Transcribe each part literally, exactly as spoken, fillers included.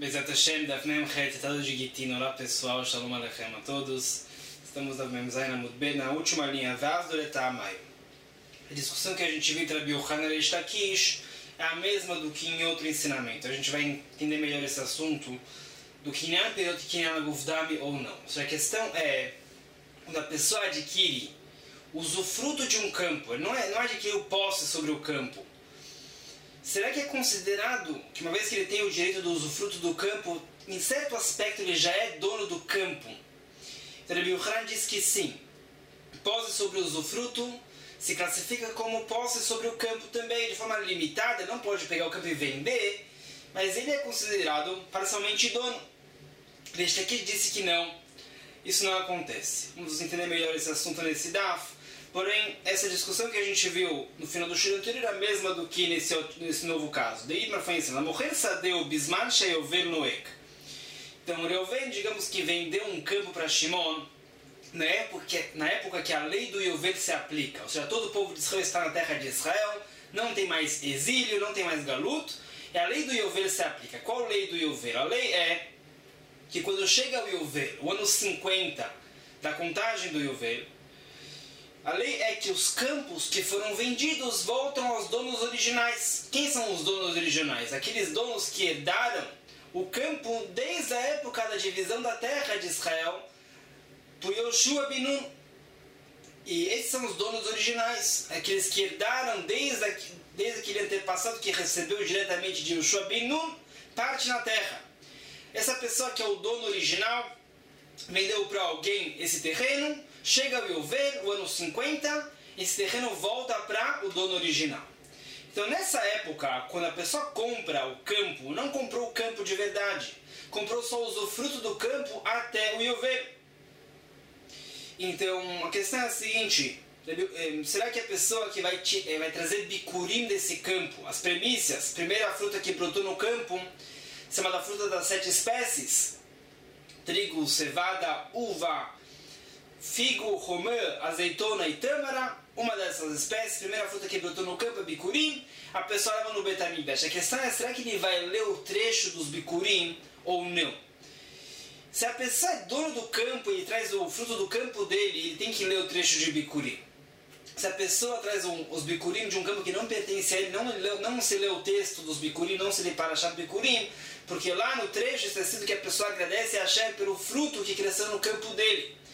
Bezat Hashem, Daf Mem Chet, Tratado de Gitin. Olá pessoal, Shalom Aleichem a todos. Estamos na Mem Zayin Amud Bet, na última linha, Vaz do Letamai. A discussão que a gente viu entre Rabi Yochanan e Reish Lakish é a mesma do que em outro ensinamento. A gente vai entender melhor esse assunto do Kinyan Perot e Kinyan Aguvdami ou não. Só a questão é, quando a pessoa adquire usufruto de um campo, não é, não adquire o posse sobre o campo. Será que é considerado que, uma vez que ele tem o direito do usufruto do campo, em certo aspecto ele já é dono do campo? Então, Rabi Yochanan diz que sim. Posse sobre o usufruto se classifica como posse sobre o campo também, de forma limitada. Não pode pegar o campo e vender, mas ele é considerado parcialmente dono. Reish Lakish disse que não. Isso não acontece. Vamos entender melhor esse assunto nesse daf. Porém, essa discussão que a gente viu no final do shur anterior é a mesma do que nesse, nesse novo caso. Daí, mas foi ensinado. Morrer sadeu bisman sheyover noek. Então, Reuven, digamos que vendeu um campo para Shimon na época, na época que a lei do Yovel se aplica. Ou seja, todo o povo de Israel está na terra de Israel, não tem mais exílio, não tem mais galuto, e a lei do Yovel se aplica. Qual lei do Yovel? A lei é que quando chega o Yovel, o ano cinquenta da contagem do Yovel, a lei é que os campos que foram vendidos voltam aos donos originais. Quem são os donos originais? Aqueles donos que herdaram o campo desde a época da divisão da terra de Israel por Yoshua ben Nun. E esses são os donos originais. Aqueles que herdaram desde, a, desde aquele antepassado que recebeu diretamente de Yoshua ben Nun parte na terra. Essa pessoa que é o dono original vendeu para alguém esse terreno. Chega o Yovel, o ano cinquenta, esse terreno volta para o dono original. Então, nessa época, quando a pessoa compra o campo, não comprou o campo de verdade, comprou só o usufruto do campo até o Yovel. Então, a questão é a seguinte: será que a pessoa que vai, vai trazer bicurim desse campo, as premissas, primeira fruta que brotou no campo, chamada fruta das sete espécies, trigo, cevada, uva, figo, romã, azeitona e tâmara, uma dessas espécies, primeira fruta que brotou no campo é bicurim, a pessoa leva no Bet HaMikdash. A questão é, será que ele vai ler o trecho dos bicurim ou não? Se a pessoa é dono do campo e traz o fruto do campo dele, ele tem que ler o trecho de bicurim. Se a pessoa traz um, os bicurim de um campo que não pertence a ele, não, não se lê o texto dos bicurim, não se lê Parashat bicurim, porque lá no trecho está escrito que a pessoa agradece a Hashem pelo fruto que cresceu no campo dele.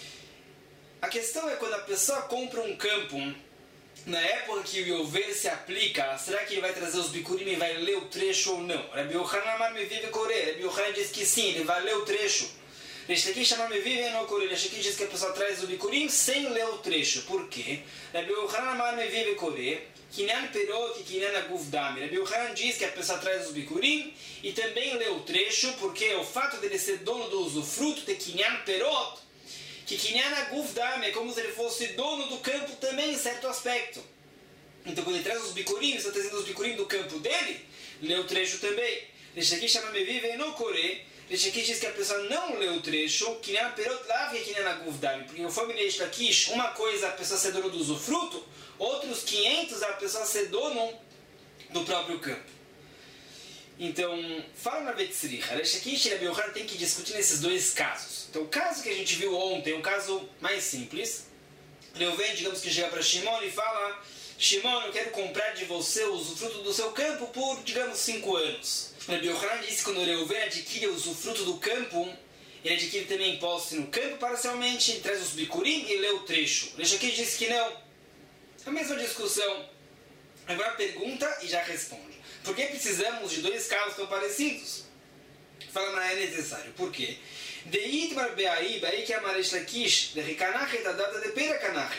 A questão é, quando a pessoa compra um campo, na época que o Yovel se aplica, será que ele vai trazer os bicurim e vai ler o trecho ou não? Rabi Yochanan amar me vive correr. Rabi Yochanan diz que sim, ele vai ler o trecho. Reish Lakish amar me vive não correr. Reish Lakish diz que a pessoa traz o bicurim sem ler o trecho. Por quê? Rabi Yochanan amar me vive correr. Kinyan perot e kinyan aguvdami. Rabi Yochanan diz que a pessoa traz os bicurim e também lê o trecho, porque o fato dele ser dono do usufruto de kinyan perot, que Kinyan Aguvdami é como se ele fosse dono do campo também em certo aspecto. Então, quando ele traz os bicurim, ele está trazendo os bicurim do campo dele, lê o trecho também. Reish Lakish chama me vive e não correr. Reish Lakish diz que a pessoa não lê o trecho, Kinyan Perot Lav e Kinyan Aguvdami. Porque conforme Reish Lakish, uma coisa é a pessoa ser dono do usufruto, outros quinhentos é a pessoa ser dono do próprio campo. Então, fala na Betzricha. Reish Lakish e Rabi Yochanan tem que discutir nesses dois casos. Então, o caso que a gente viu ontem é um caso mais simples. Reuven, digamos que chega para Shimon e fala: Shimon, eu quero comprar de você o usufruto do seu campo por, digamos, cinco anos. Rabi Yochanan disse que quando Reuven adquire o usufruto do campo, ele adquire também posse no campo parcialmente, ele traz os bicurim e lê o trecho. Reish Lakish disse que não. A mesma discussão. Agora pergunta e já responde. Por que precisamos de dois casos tão parecidos? Fala, não é necessário. Por quê? Deit bar be'ai, be'ai que amar Reish Lakish, de rikanachet adata de pera kanachet.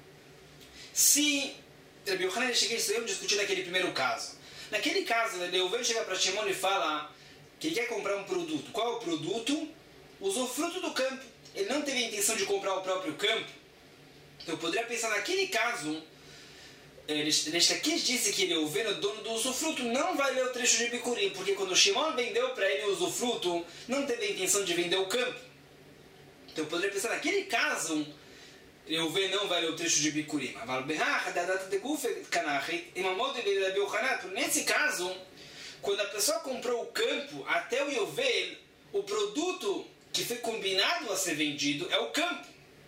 Se Rabi Yochanan e Reish Lakish estão discutindo naquele primeiro caso, naquele caso, Reuven chega para Shimon e fala que ele quer comprar um produto. Qual é o produto? Usufruto do campo. Ele não teve a intenção de comprar o próprio campo. Então eu poderia pensar naquele caso. Reish Lakish disse que Reuven, o dono do usufruto, não vai ler o trecho de bicurim, porque quando Shimon vendeu para ele o usufruto, não teve a intenção de vender o campo. Então eu poderia pensar naquele caso, Reuven não vai ler o trecho de bicurim. Nesse caso, Quando a pessoa comprou o campo, até o Yovel, o produto que foi combinado a ser vendido é o campo.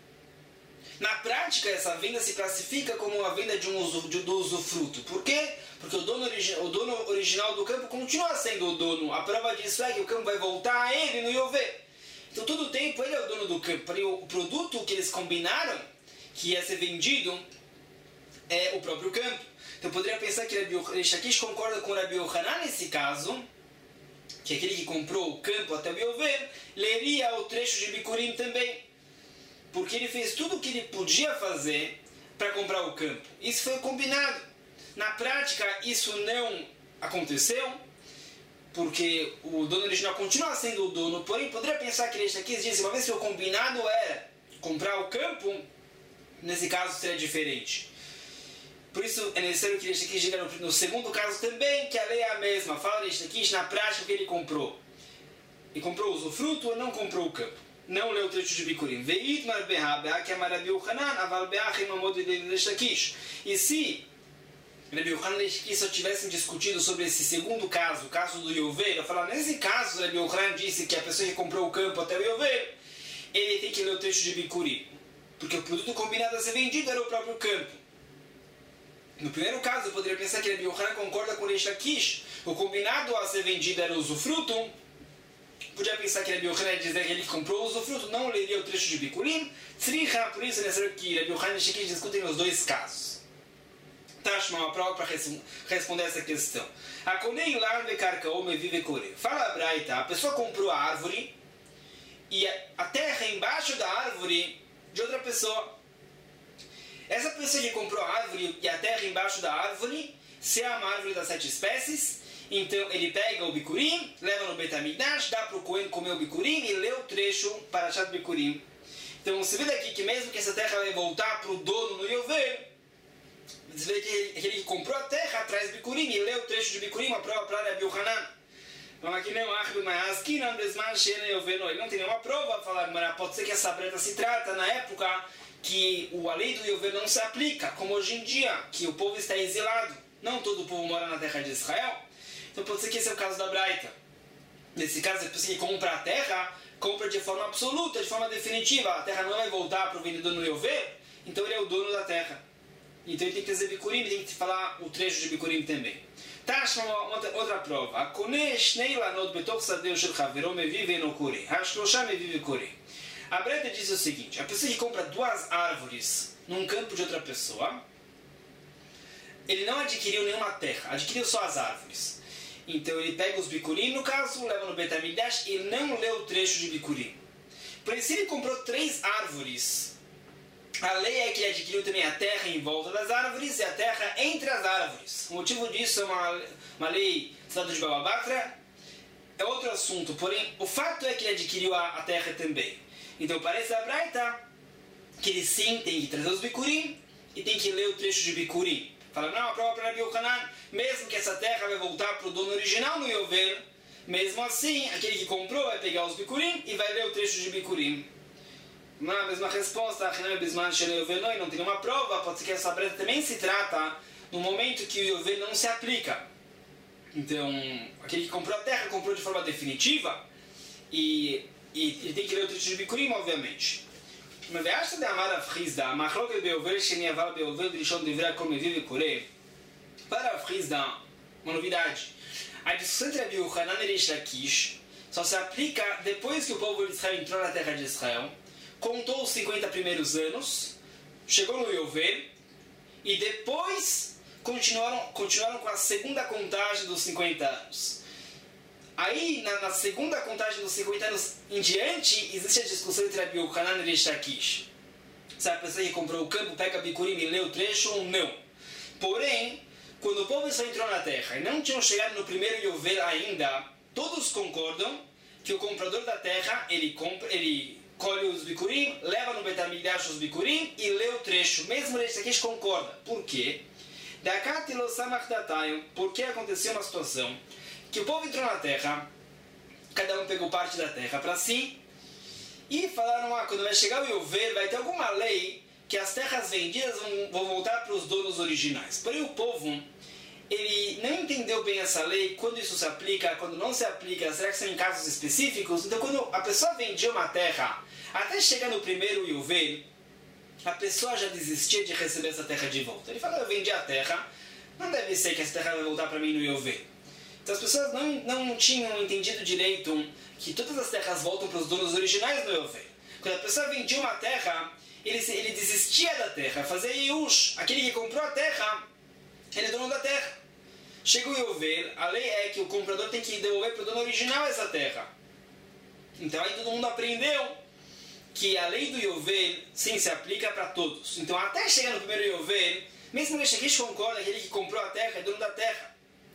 Na prática, essa venda se classifica como uma venda de um uso, de, do usufruto. Por quê? Porque o dono, origi- o dono original do campo continua sendo o dono. A prova disso é que o campo vai voltar a ele no Yovel. Então, todo o tempo, ele é o dono do campo. O produto que eles combinaram, que ia ser vendido, é o próprio campo. Então, eu poderia pensar que Reish Lakish concorda com o Rabi Yohanan nesse caso, que aquele que comprou o campo até o Yovel, leria o trecho de Bikurim também. Porque ele fez tudo o que ele podia fazer para comprar o campo. Isso foi combinado. Na prática, isso não aconteceu, porque o dono original continua sendo o dono, porém, poderia pensar que Reish Lakish disse, uma vez que o combinado era comprar o campo, nesse caso seria diferente. Por isso, é necessário que Reish Lakish diga no, no segundo caso também, que a lei é a mesma. Fala Reish Lakish na prática o que ele comprou. Ele comprou o usufruto ou não comprou o campo? Não leu o trecho de Bikurim. Veit mar beha, beha que amar Rabi Yohanan, aval beha que mamod de Reish Lakish. E se Rabi Yohanan e Reish Lakish só tivessem discutido sobre esse segundo caso, o caso do Yovel, eu falava, nesse caso, Rabi Yohanan disse que a pessoa que comprou o campo até o Yovel, ele tem que ler o trecho de Bikurim. Porque o produto combinado a ser vendido era o próprio campo. No primeiro caso, eu poderia pensar que Rabi Yohanan concorda com Reish Lakish. O combinado a ser vendido era o usufruto. Podia pensar que Rabi Yohanan ia dizer que ele comprou o usufruto, não leria o trecho de Bikurim. Tzricha, por isso é necessário que Rabi Yohanan e Reish Lakish discutem os dois casos. Tashma, uma prova para responder essa questão. Akonei lan vekarkaom vive kore. Fala a Braita, a pessoa comprou a árvore e a terra embaixo da árvore de outra pessoa. Essa pessoa que comprou a árvore e a terra embaixo da árvore, se é uma árvore das sete espécies, então ele pega o Bikurim, leva no Beit HaMikdash, dá para o Cohen comer o Bikurim e lê o trecho para achar o Bikurim. Então você vê daqui que mesmo que essa terra vai voltar para o dono no Yovel, você vê que aquele que comprou a terra traz Bikurim e lê o trecho de Bikurim, uma prova para Rabi Yohanan. Então aqui não há ele não tem nenhuma prova a falar, mas pode ser que essa breta se trata na época que o a lei do Yovel não se aplica, como hoje em dia, que o povo está exilado. Não todo o povo mora na terra de Israel. Então pode ser que esse é o caso da Braita. Nesse caso, a pessoa que compra a terra, compra de forma absoluta, de forma definitiva. A terra não vai voltar para o vendedor no Yovel, então ele é o dono da terra. Então ele tem que trazer Bikurim, tem que falar o trecho de Bikurim também. Tashma, outra, outra prova. Akone shnei lanot betoch sadeu shel chavero mevive no kore. Hashloshá mevive kore. A Braita diz o seguinte, a pessoa que compra duas árvores num campo de outra pessoa, ele não adquiriu nenhuma terra, adquiriu só as árvores. Então ele pega os Bikurim, no caso, leva no Beit HaMikdash e não lê o trecho de Bikurim. Porém, se ele comprou três árvores, a lei é que ele adquiriu também a terra em volta das árvores e a terra entre as árvores. O motivo disso é uma, uma lei estado de Baba Batra, é outro assunto, porém o fato é que ele adquiriu a, a terra também. Então parece a Braita que ele sim tem que trazer os Bikurim e tem que ler o trecho de Bikurim. Fala, não, a prova para Rabi Yohanan, mesmo que essa terra vai voltar para o dono original no Yovel, mesmo assim, aquele que comprou vai pegar os Bikurim e vai ler o trecho de Bikurim. Na mesma resposta, não tem nenhuma prova, pode ser que essa breta também se trata no momento que o Yovel não se aplica. Então, aquele que comprou a terra comprou de forma definitiva e, e ele tem que ler o trecho de Bikurim, obviamente. Mas de amar a Frisda, a machloket beovel sheniaval beovel drishon devra kol meviv e kore. Para a Frisda, uma novidade. A discussão entre Rabi Yohanan e Reish Lakish só se aplica depois que o povo de Israel entrou na terra de Israel, contou os cinquenta primeiros anos, chegou no Yovel e depois continuaram, continuaram com a segunda contagem dos cinquenta anos. Aí, na, na segunda contagem dos cinquenta anos em diante, existe a discussão entre Rabi Yohanan e Reish Lakish. Se a pessoa que comprou o campo pega Bikurim e lê o trecho ou não. Porém, quando o povo só entrou na terra e não tinham chegado no primeiro Yovel ainda, todos concordam que o comprador da terra, ele, compra, ele colhe os Bikurim, leva no Beit HaMikdash os Bikurim e lê o trecho. Mesmo Reish Lakish concorda. Por quê? Porque aconteceu uma situação que o povo entrou na terra, cada um pegou parte da terra para si, e falaram, ah, quando vai chegar o Yovel, vai ter alguma lei que as terras vendidas vão, vão voltar para os donos originais. Porém o povo, ele não entendeu bem essa lei, quando isso se aplica, quando não se aplica, será que são em casos específicos? Então, quando a pessoa vendia uma terra, até chegar no primeiro Yovel, a pessoa já desistia de receber essa terra de volta. Ele fala, eu vendi a terra, não deve ser que essa terra vai voltar para mim no Yovel. Então, as pessoas não, não tinham entendido direito que todas as terras voltam para os donos originais do Yovel. Quando a pessoa vendia uma terra, ele, ele desistia da terra, fazia Yush, aquele que comprou a terra, ele é dono da terra. Chega o Yovel, a lei é que o comprador tem que devolver para o dono original essa terra. Então aí todo mundo aprendeu que a lei do Yovel, sim, se aplica para todos. Então até chegar no primeiro Yovel, mesmo que o Shekish concorda, aquele que comprou a terra é dono da terra.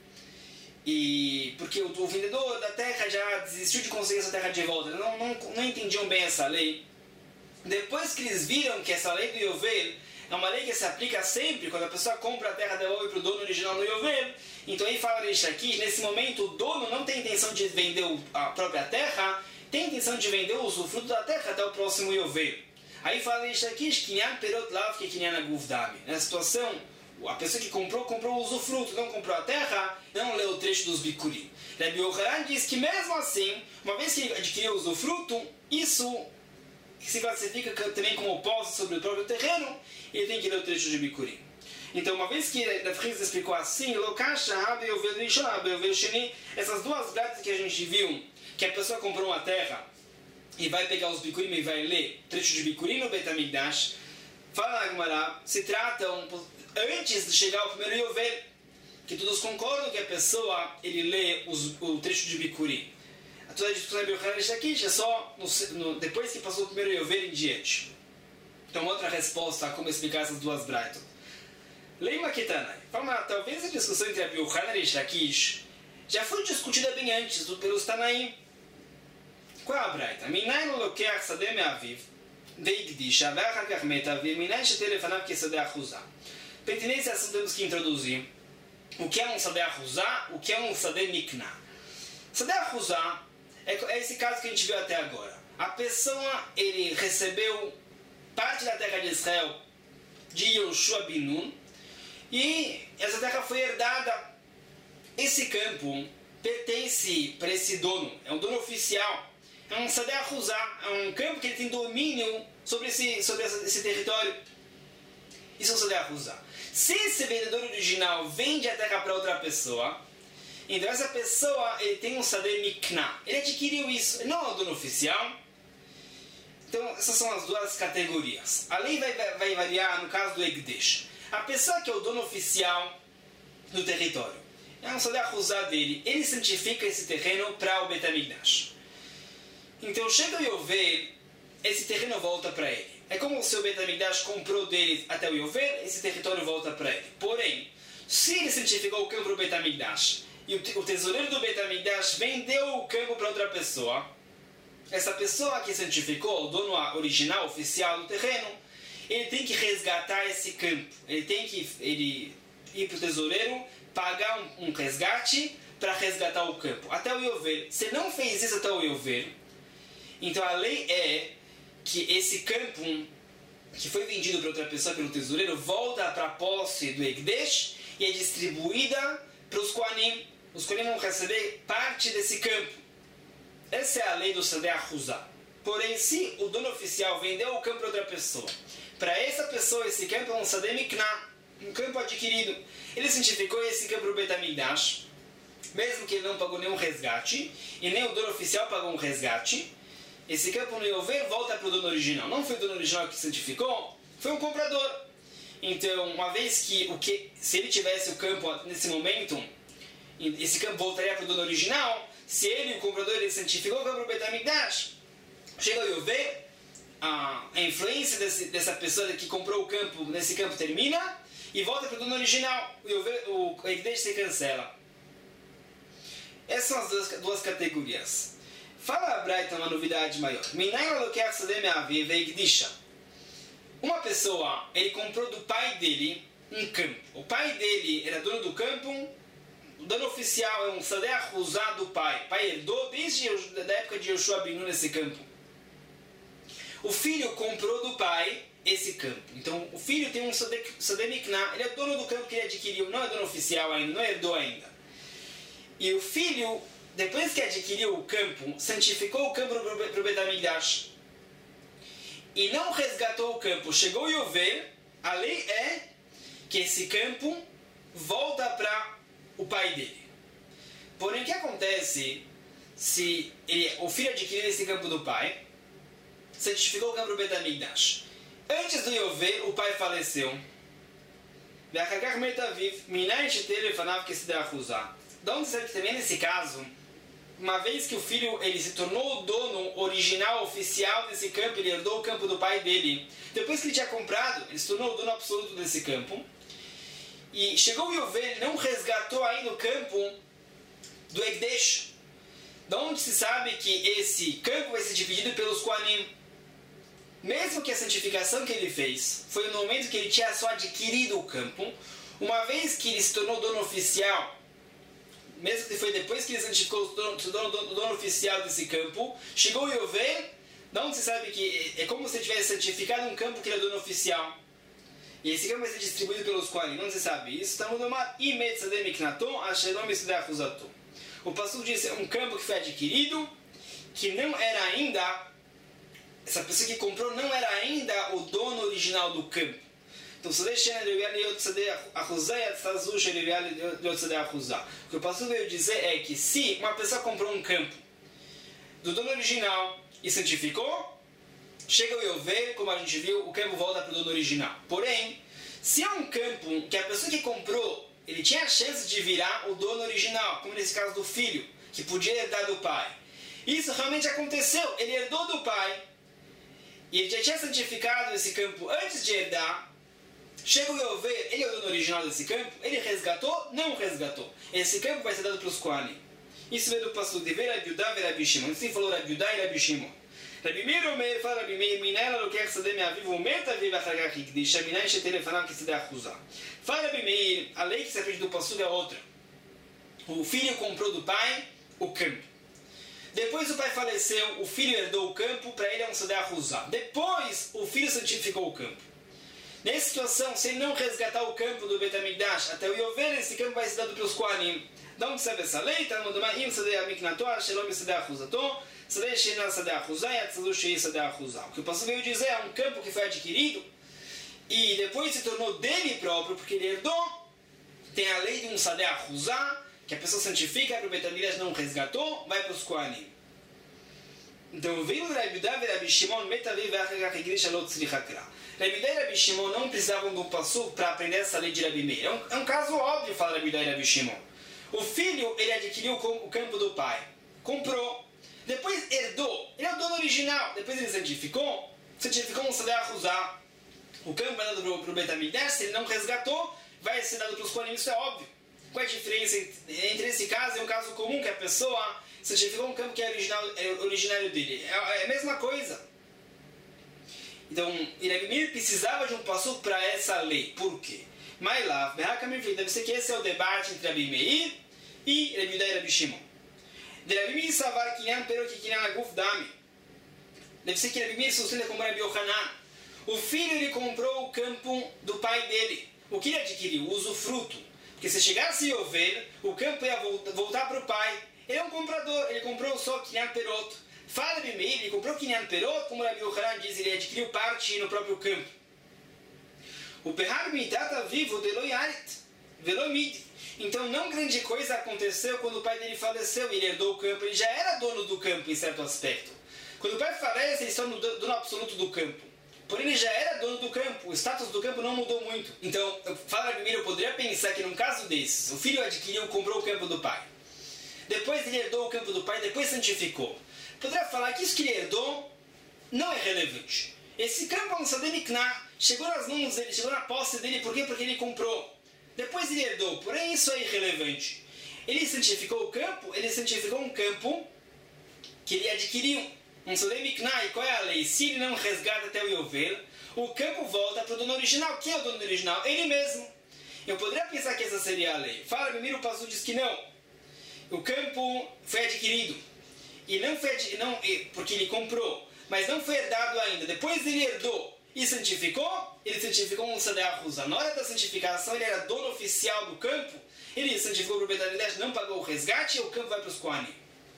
E porque o, o vendedor da terra já desistiu de conseguir essa terra de volta. Eles não, não, não entendiam bem essa lei. Depois que eles viram que essa lei do Yovel é uma lei que se aplica sempre, quando a pessoa compra a terra, devolve para o dono original no Yovel. Então aí fala isso aqui, nesse momento o dono não tem intenção de vender a própria terra, tem intenção de vender o usufruto da terra até o próximo Yovel. Aí fala isso aqui, Kinyan perot lav que Kinyan aguvdami. Na situação, a pessoa que comprou, comprou o usufruto, não comprou a terra, não leu o trecho dos Bikurim. Rabbi Yochanan diz que mesmo assim, uma vez que ele adquiriu o usufruto, isso se classifica também como posse sobre o próprio terreno, e ele tem que ler o trecho de Bikurim. Então, uma vez que a Friz explicou assim, essas duas bratas que a gente viu, que a pessoa comprou uma terra e vai pegar os Bikurim e vai ler o trecho de Bikurim no Beit HaMikdash, fala na Gemara, se tratam, antes de chegar ao primeiro Yovel, que todos concordam que a pessoa ele lê os, o trecho de Bikurim. Toda a discussão de Yochanan aqui é só no, no, depois que passou o primeiro Yovel em diante. Então, outra resposta a como explicar essas duas braitas. Leima Ketanai. Talvez a discussão entre Rabbi Yochanan e Lakish já foi discutida bem antes pelos Tanaim. Qual é a braita? Minai no lokeach sadeh me'aviv ve'igdisha ve'achar kach met aviv minai sheter lefanav kesadeh achuzah. Pertinência a essa temos que introduzir o que é um sadeh achuzah, o que é um sadeh mikna. Sadeh achuzah é esse caso que a gente viu até agora. A pessoa, ele recebeu parte da terra de Israel de Yoshua bin Nun e essa terra foi herdada. Esse campo pertence para esse dono, é um dono oficial, é um Sadeh Achuzah, é um campo que ele tem domínio sobre esse, sobre esse território. Isso é um Sadeh Achuzah. Se esse vendedor original vende a terra para outra pessoa, então essa pessoa ele tem um Sadeh Mikna, ele adquiriu isso, ele não é o dono oficial. Então essas são as duas categorias. A lei vai, vai, vai variar no caso do Egdesh. A pessoa que é o dono oficial do território, é um Sadeh Achuzah dele, ele santifica esse terreno para o Beit HaMikdash. Então chega o Yovel, esse terreno volta para ele. É como se o Beit HaMikdash comprou dele até o Yovel, esse território volta para ele. Porém, se ele santificou o campo para o Beit HaMikdash e o tesoureiro do Beit HaMikdash vendeu o campo para outra pessoa, essa pessoa que santificou, o dono original, oficial do terreno, ele tem que resgatar esse campo. Ele tem que ele, ir para o tesoureiro, pagar um, um resgate para resgatar o campo. Até o Yovel. Se não fez isso até o Yovel, então a lei é que esse campo que foi vendido para outra pessoa pelo tesoureiro volta para a posse do Egdesh e é distribuída para os Kohanim. Os Kohanim vão receber parte desse campo. Essa é a lei do Sadeh Achuzah. Porém, se o dono oficial vendeu o campo para outra pessoa, para essa pessoa esse campo é um Sadeh Mikna, um campo adquirido. Ele santificou esse campo para o Beit HaMikdash, mesmo que ele não pagou nenhum resgate, e nem o dono oficial pagou um resgate, esse campo no Yovel volta para o dono original. Não foi o dono original que santificou, foi um comprador. Então, uma vez que, o que se ele tivesse o campo nesse momento, esse campo voltaria para o dono original. Se ele, o comprador, ele santificou o campo para o Beit HaMikdash, chega o Yovel, a, a influência desse, dessa pessoa que comprou o campo, nesse campo termina, e volta para o dono original. O, Yovel, o Egdesh se cancela. Essas são as duas, duas categorias. Fala a Braita uma novidade maior. Uma pessoa, ele comprou do pai dele um campo. O pai dele era dono do campo. O dono oficial é um Sadeh Achuzah do pai. O pai herdou desde a época de Yoshua bin Nun nesse campo. O filho comprou do pai esse campo. Então, o filho tem um Sadeh Mikna, ele é dono do campo que ele adquiriu, não é dono oficial ainda, não herdou ainda. E o filho, depois que adquiriu o campo, santificou o campo para o Bet HaMikdash e não resgatou o campo, chegou Yovel, a lei é que esse campo volta para o pai dele. Porém, o que acontece se ele, o filho adquirir esse campo do pai, santificou o campo para o Bet HaMikdash? Antes do Yovel, o pai faleceu. Da onde sabe que também nesse caso, uma vez que o filho ele se tornou o dono original, oficial desse campo, ele herdou o campo do pai dele. Depois que ele tinha comprado, ele se tornou o dono absoluto desse campo. E chegou o Yovel, não resgatou ainda o campo do Ekdesh. Da onde se sabe que esse campo vai ser dividido pelos Kohanim. Mesmo que a santificação que ele fez foi no momento que ele tinha só adquirido o campo, uma vez que ele se tornou dono oficial, mesmo que foi depois que ele santificou, se tornou dono, dono oficial desse campo, chegou o Yovel, de onde se sabe que é como se ele tivesse santificado um campo que ele é dono oficial. E esse campo vai ser distribuído pelos Kohanim, não se sabe isso. Estamos no mar Imet Sadeh Miknaton, Ashelom Yisudeh Achuzaton. O pastor disse um campo que foi adquirido, que não era ainda, essa pessoa que comprou não era ainda o dono original do campo. Então, o que o pastor veio dizer é que se uma pessoa comprou um campo do dono original e santificou, chega o Yovel, como a gente viu, o campo volta para o dono original. Porém, se é um campo que a pessoa que comprou, ele tinha a chance de virar o dono original, como nesse caso do filho, que podia herdar do pai. Isso realmente aconteceu, ele herdou do pai, e ele já tinha santificado esse campo antes de herdar. Chega o Yovel, ele é o dono original desse campo, ele resgatou? Não resgatou. Esse campo vai ser dado para os Kohanim. Isso veio do pastor de ver Rabi Yudá e Rabi Shimon. Assim falou Rabi Yudá e Rabi Shimon. Rabi Meir Omer, fala Rabi Meir, Minela Loker Sadeh Me'aviv Umet Aviv Achagach Hikdish, Aminai Shetelefanav Kisideh Achuzah. Fala Rabi Meir, a lei que se aprende do pastor é outra. O filho comprou do pai o campo. Depois o pai faleceu, o filho herdou o campo, para ele é um Sadeh Achuzah. Depois o filho santificou o campo. Nessa situação, se ele não resgatar o campo do Bet HaMikdash até o Yovel, esse campo vai ser dado pelos Kohanim. Da onde sabe essa lei? Está no Domaim Sadeh Miknato, Shalom Sadeh Achuzato, Sadeh Sheina Sadeh Achuzah, Yatzadu Shei Sadeh Achuzah. O que o pastor veio dizer é um campo que foi adquirido e depois se tornou dele próprio, porque ele herdou. Tem a lei de um Sadeh Achuzah, que a pessoa santifica, para o Bet HaMikdash não resgatou, vai para os Kohanim. Então, veio Rabi Yudá e Rabi Shimon, Metaviv Achagach Hikdish Alot Tzlichakra. Rabi Yudá e Rabi Shimon não precisavam do passuco para aprender essa lei de Rabi Meir. É um, é um caso óbvio, fala Rabi Yudá e Rabi Shimon. O filho, ele adquiriu o campo do pai, comprou, depois herdou, ele é o dono original, depois ele santificou, santificou um Sadeh Achuzah. O campo vai dado para o Bet HaMikdash, se ele não resgatou, vai ser dado para os Kohanim, isso é óbvio. Qual é a diferença entre esse caso e um caso comum que a pessoa santificou um campo que é, original, é originário dele? É, é a mesma coisa. Então, Rabi Meir precisava de um passuco para essa lei. Por quê? Mas lá, deve ser que esse é o debate entre Rabi Meir e Rabi Yudá e Rabi Shimon. De Rabi Meir savar kinyan pero que kinyan aguf dami. Deve ser que Rabi Meir sustenta como Rabi Yohanan. O filho ele comprou o campo do pai dele. O que ele adquiriu? O usufruto. Porque se chegasse Yovel, o campo ia voltar para o pai. Ele é um comprador, ele comprou só kinyan perot. Fala Rabi Meir, ele comprou kinyan perot, como Rabi Yohanan diz, ele adquiriu parte no próprio campo. O Behar Mitata vivo de Loyarit, Velomid. Então, não grande coisa aconteceu quando o pai dele faleceu e ele herdou o campo. Ele já era dono do campo em certo aspecto. Quando o pai falece, ele está no dono absoluto do campo. Porém, ele já era dono do campo. O status do campo não mudou muito. Então, fala primeiro, eu poderia pensar que num caso desses, o filho adquiriu, comprou o campo do pai. Depois ele herdou o campo do pai, depois santificou. Poderia falar que isso que ele herdou não é relevante. Esse campo é um Sadeh Mikna, chegou nas mãos dele, chegou na posse dele, por quê? Porque ele comprou. Depois ele herdou, porém isso é irrelevante. Ele santificou o campo, ele santificou um campo que ele adquiriu. Um Sadeh Mikna, e qual é a lei? Se ele não resgata até o Yovel, o campo volta para o dono original. Quem é o dono original? Ele mesmo. Eu poderia pensar que essa seria a lei. Fala, Mimiro, o pastor diz que não. O campo foi adquirido. E não foi adquirido, não, porque ele comprou. mas não foi herdado ainda. Depois ele herdou e santificou, ele santificou um Sadeh Ahuzah. Na hora da santificação, ele era dono oficial do campo, ele santificou para o Beit HaMikdash, não pagou o resgate e o campo vai para os Kohanim.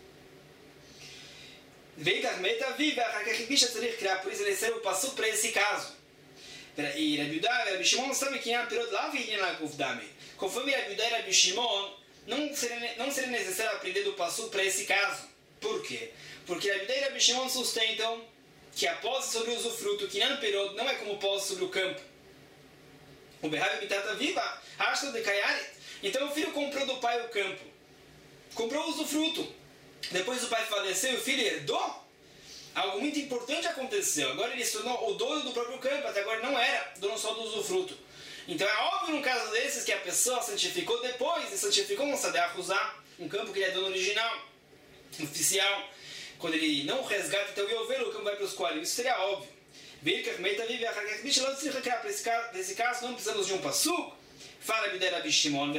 Veio Carmeta viva, a Hakakibisha Tzarich criar, por isso ele recebeu o passo para esse caso. E Rabi Yudá e Rabi Shimon sabem que é pirot lá e na Guvdame. Conforme Rabi Yudá e Rabi Shimon, não seria, não seria necessário aprender do passo para esse caso. Por quê? Porque Rabi Yudá e Rabi Shimon sustentam que a posse sobre o usufruto, que não pirot, não é como posse sobre o campo. O Behavi Bitata viva, Ashto de Kayaret. Então o filho comprou do pai o campo, comprou o usufruto. Depois o pai faleceu e o filho herdou. Algo muito importante aconteceu. Agora ele se tornou o dono do próprio campo. Até agora não era dono só do usufruto. Então é óbvio no caso desses que a pessoa santificou depois. E santificou um Sadeh Ahuzah, um campo que ele é dono original, oficial. Quando ele não resgata, então eu vejo o campo vai para os Kohanim. Isso seria óbvio. Para esse caso não precisamos de um passuco. Fala Bidei Rabi Shimon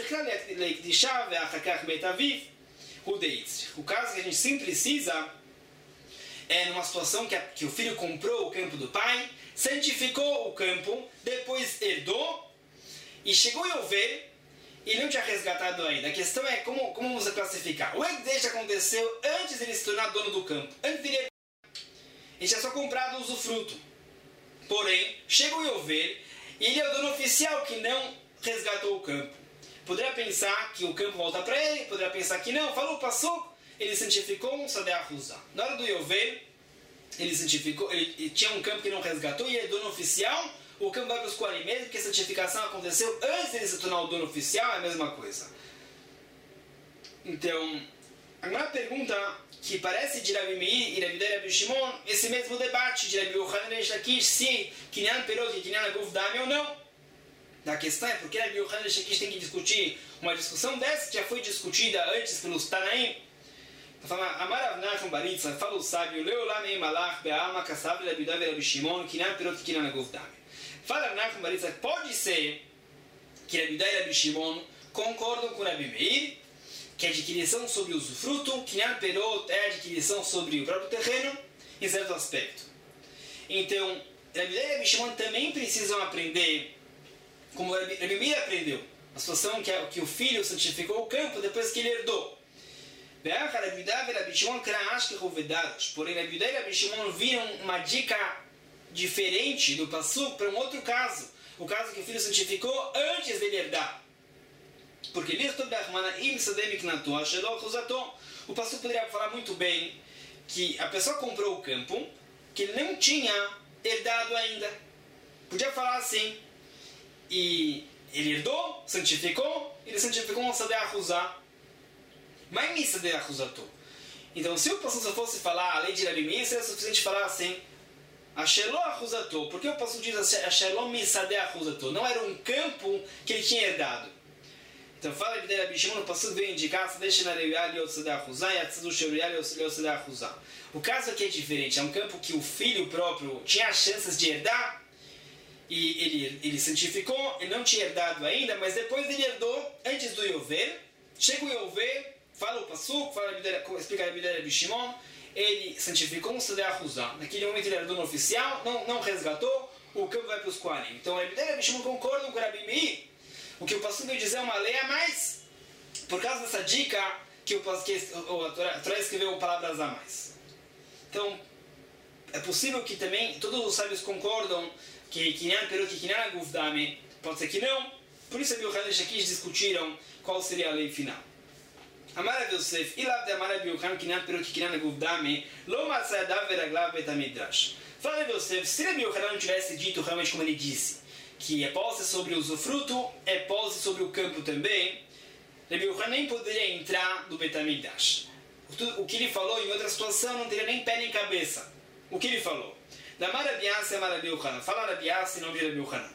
o caso que a gente sempre precisa é numa situação que, a, que o filho comprou o campo do pai, santificou o campo, depois herdou e chegou a Yovel e não tinha resgatado ainda. A questão é como, como você classificar. O Ekdesh aconteceu antes de ele se tornar dono do campo. Antes de ele, ele tinha só comprado o usufruto. Porém, chegou a Yovel e ele é o dono oficial que não resgatou o campo. Poderia pensar que o campo volta para ele, poderia pensar que não, falou, passou, ele santificou um Sadeh Ahuzah. Na hora do Yovel, ele santificou, ele, ele tinha um campo que não resgatou e é dono oficial, o campo vai para os Kohanim, mesmo que a santificação aconteceu antes de ele se tornar o dono oficial, é a mesma coisa. Então, agora a pergunta que parece de Rabi Meir e Rabi Yudá e Rabi Shimon, esse mesmo debate de Rabi Yochanan e Reish Lakish, se Kinyan Perot e Kinyan Guvdame ou não. A questão é porque Rabi Yochanan e Reish Lakish tem que discutir uma discussão dessa que já foi discutida antes pelos Tanaim. Amar Rav Nachman bar Yitzchak, fala o sábio, Leolam ei malach be'alma kassav Rabi Yudá e Rabi Shimon, Kinyan Perot e Kinyan Guvdame. Fala Rav Nachman bar Yitzchak, pode ser que Rabi Yudá e Rabi Shimon concordam com Rabi Meir, que é adquirição sobre o usufruto, Kinyan Perot é adquirição sobre o próprio terreno, em certo aspecto. Então, Rabi Yudá e Rabi Shimon também precisam aprender como Rabi Meir aprendeu, a situação que, que o filho santificou o campo depois que ele herdou. Porém, Rabi Yudá e Rabi Shimon viram uma dica diferente do passuco para um outro caso, o caso que o filho santificou antes dele herdar. Porque o passuco poderia falar muito bem que a pessoa comprou o campo que ele não tinha herdado ainda. Podia falar assim. E ele herdou, santificou, ele santificou um Sadeh Ahuzah. Mas nem Sadeh Ahuzah. Então, se o pastor só fosse falar a lei de Rabi Meir, seria suficiente falar assim: Asheló Ahuzah. Por que o pastor diz Asheló mi Sadeh Ahuzah? Não era um campo que ele tinha herdado. Então, fala de Rabi Shimon, o pastor veio indicar o caso aqui é diferente. É um campo que o filho próprio tinha chances de herdar. E ele, ele santificou, ele não tinha herdado ainda, mas depois ele herdou, antes do Yovel, chega o Yovel, fala o passuco, fala, explica a Rabi Yudá e Rabi Shimon, ele santificou um Sadeh Ahuzah. Naquele momento ele era dono oficial, não, não resgatou, o campo vai para os Kohanim. Então Rabi Yudá e Rabi Shimon concordam com o Rabi Meir. O que o passuco veio dizer é uma lei a mais, por causa dessa dica que o, que o, a Torá escreveu palavras a mais. Então, é possível que também todos os sábios concordam que Kinyan Perot e Kinyan Guvdame, pode ser que não. Por isso Rabi Yochanan e Reish Lakish discutiram qual seria a lei final. Amar Rav Yosef, Ilav de Amar Rabi Yochanan Kinyan Perot e Kinyan Guvdame, Lo Matzah Yadav Veraglav Bet HaMidrash. Fala Rav Yosef, se Rabi Yochanan não tivesse dito realmente como ele disse, que é posse sobre o usufruto, é posse sobre o campo também, Rabi Yochanan nem poderia entrar do Bet HaMikdash. O que ele falou em outra situação não teria nem pé nem cabeça. O que ele falou? Da Marabiase a Rabi Yochanan. Fala Rabiase e não de Rabi Yochanan.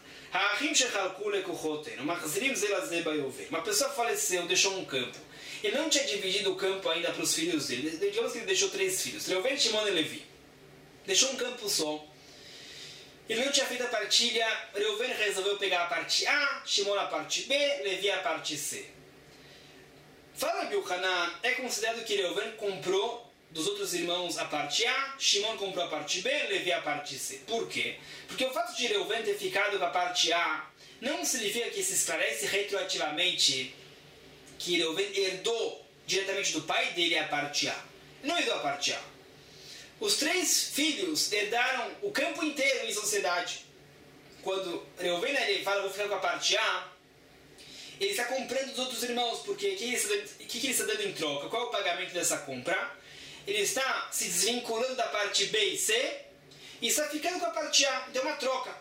Uma pessoa faleceu, deixou um campo. Ele não tinha dividido o campo ainda para os filhos dele. Digamos que ele deixou três filhos. Reuven, Shimon e Levi. Deixou um campo só. Ele não tinha feito a partilha. Reuven resolveu pegar a parte A, Shimon a parte B, Levi a parte C. Fala Rabi Yochanan, é considerado que Reuven comprou dos outros irmãos a parte A, Shimon comprou a parte B, Levi a parte C. Por quê? Porque o fato de Reuven ter ficado com a parte A não significa que se esclarece retroativamente que Reuven herdou diretamente do pai dele a parte A. Não herdou a parte A. Os três filhos herdaram o campo inteiro em sociedade. Quando Reuven ele fala, vou ficar com a parte A, ele está comprando dos outros irmãos, porque o que ele está dando, que que ele está dando em troca? Qual é o pagamento dessa compra? Ele está se desvinculando da parte B e C e está ficando com a parte A. Então é uma troca.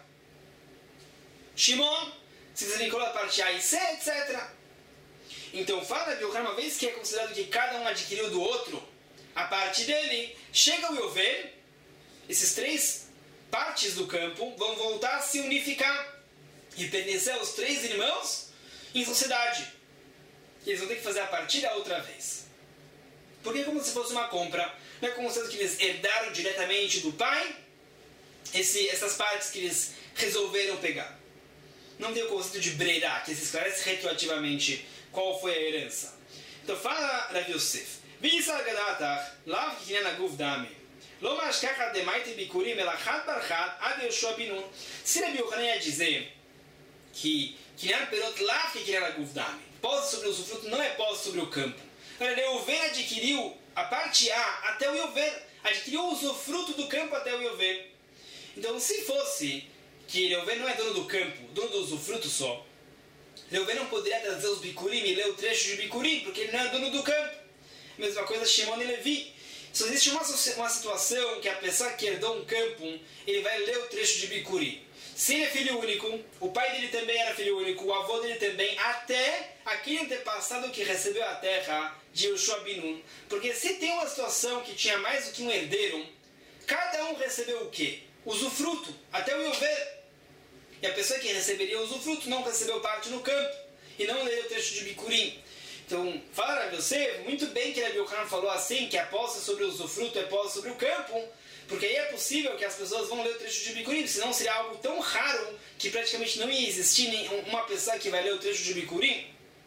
Shimon se desvinculou da parte A e C, etcétera. Então fala de uma vez que é considerado que cada um adquiriu do outro a parte dele, chega o Yovel, esses três partes do campo vão voltar a se unificar e pertencer aos três irmãos em sociedade. Eles vão ter que fazer a partida outra vez. Porque é como se fosse uma compra. Não é como se eles herdaram diretamente do pai esse, essas partes que eles resolveram pegar. Não tem o conceito de breirá, que se esclarece retroativamente qual foi a herança. Então fala Rav Yosef. V'yisar gadatach, lav k'kinyan aguf dami. Lo mashkachat demaite bikurim elachat barchat ad Yoshua binun. Se Rav Yochanan ia dizer que kinyan perot lav k'kinyan aguf dami, posse sobre o usufruto não é posse sobre o campo. Reuven adquiriu a parte A até o Yovel, adquiriu o usufruto do campo até o Yovel. Então, se fosse que Reuven não é dono do campo, dono do usufruto só, Reuven não poderia trazer os Bikurim e ler o trecho de Bikurim, porque ele não é dono do campo. Mesma coisa Shimon e Levi. Se existe uma, uma situação que a pessoa que herdou um campo, ele vai ler o trecho de Bikurim. Se ele é filho único, o pai dele também era filho único, o avô dele também, até aquele antepassado que recebeu a terra de Yoshua Binun. Porque se tem uma situação que tinha mais do que um herdeiro, cada um recebeu o quê? Usufruto, até o Yovel. E a pessoa que receberia o usufruto não recebeu parte no campo, e não leu o trecho de Bikurim. Então, fala você muito bem que Rav Yochanan falou assim, que a posse sobre o usufruto é posse sobre o campo, porque aí é possível que as pessoas vão ler o trecho de Bikurim, senão seria algo tão raro que praticamente não ia existir uma pessoa que vai ler o trecho de Bikurim.